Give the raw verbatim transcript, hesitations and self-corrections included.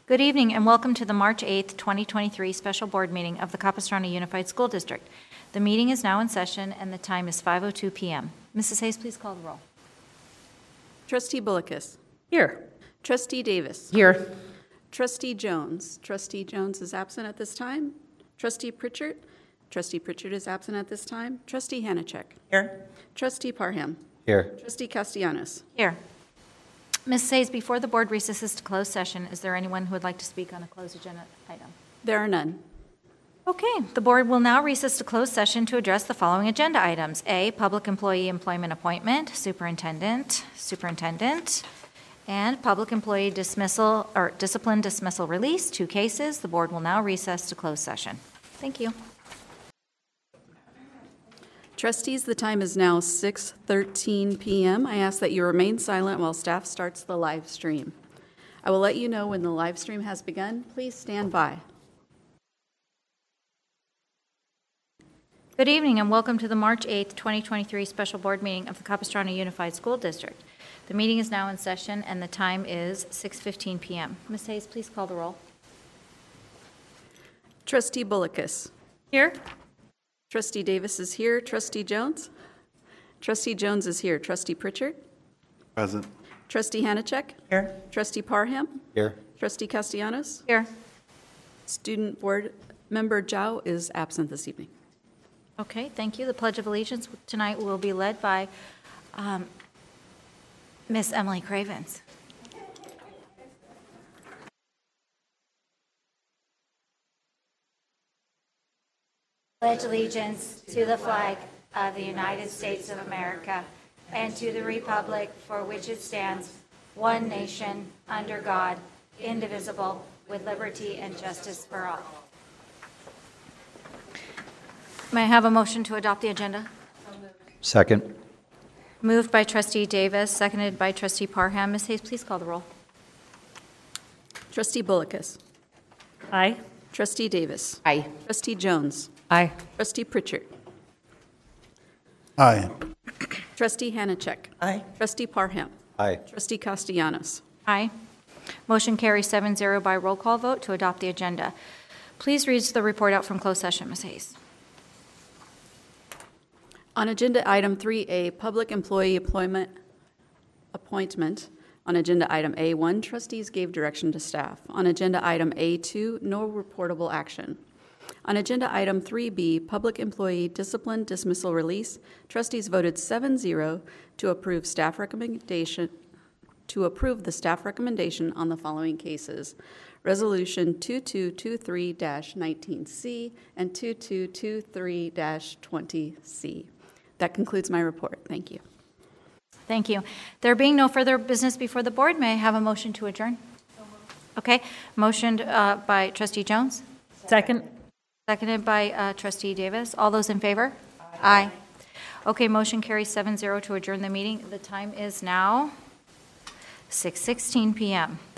Good evening and welcome to the March eighth, twenty twenty-three special board meeting of the Capistrano Unified School District. The meeting is now in session and the time is five oh two p m Missus Hayes, please call the roll. Trustee Bullicus. Here. Trustee Davis. Here. Trustee Jones. Trustee Jones is absent at this time. Trustee Pritchard. Trustee Pritchard is absent at this time. Trustee Hanachek. Here. Trustee Parham. Here. Trustee Castellanos. Here. Missus Hayes, before the board recesses to closed session, is there anyone who would like to speak on a closed agenda item? There are none. Okay, the board will now recess to closed session to address the following agenda items. A, public employee employment appointment, superintendent, superintendent, and public employee dismissal or discipline dismissal release, two cases. The board will now recess to closed session. Thank you. Trustees, the time is now six thirteen p m I ask that you remain silent while staff starts the live stream. I will let you know when the live stream has begun. Please stand by. Good evening and welcome to the March eighth, twenty twenty-three special board meeting of the Capistrano Unified School District. The meeting is now in session and the time is six fifteen p m Miz Hayes, please call the roll. Trustee Bullicus. Here. Trustee Davis is here. Trustee Jones? Trustee Jones is here. Trustee Pritchard? Present. Trustee Hanachek? Here. Trustee Parham? Here. Trustee Castellanos? Here. Student Board Member Zhao is absent this evening. Okay, thank you. The Pledge of Allegiance tonight will be led by um, Miss Emily Cravens. Pledge allegiance to the flag of the United States of America and to the republic for which it stands, one nation, under God, indivisible, with liberty and justice for all. May I have a motion to adopt the agenda? Second. Moved by Trustee Davis, seconded by Trustee Parham. Miz Hayes, please call the roll. Trustee Bullicus. Aye. Trustee Davis. Aye. Trustee Jones. Aye. Trustee Pritchard. Aye. Trustee Hanachek. Aye. Trustee Parham. Aye. Trustee Castellanos. Aye. Motion carries seven zero by roll call vote to adopt the agenda. Please read the report out from closed session, Miz Hayes. On Agenda Item three A, Public Employee Employment Appointment. On Agenda Item A one, trustees gave direction to staff. On Agenda Item A two, no reportable action. On Agenda Item three B, Public Employee Discipline Dismissal Release, trustees voted seven zero to approve staff recommendation to approve the staff recommendation on the following cases: Resolution two two two three dash nineteen C and two two two three dash twenty C. That concludes my report. Thank you. Thank you. There being no further business before the board, may I have a motion to adjourn? Okay. Motioned uh, by Trustee Jones. Second. Seconded by uh, Trustee Davis. All those in favor? Aye. Aye. Okay, motion carries seven zero to adjourn the meeting. The time is now six sixteen p m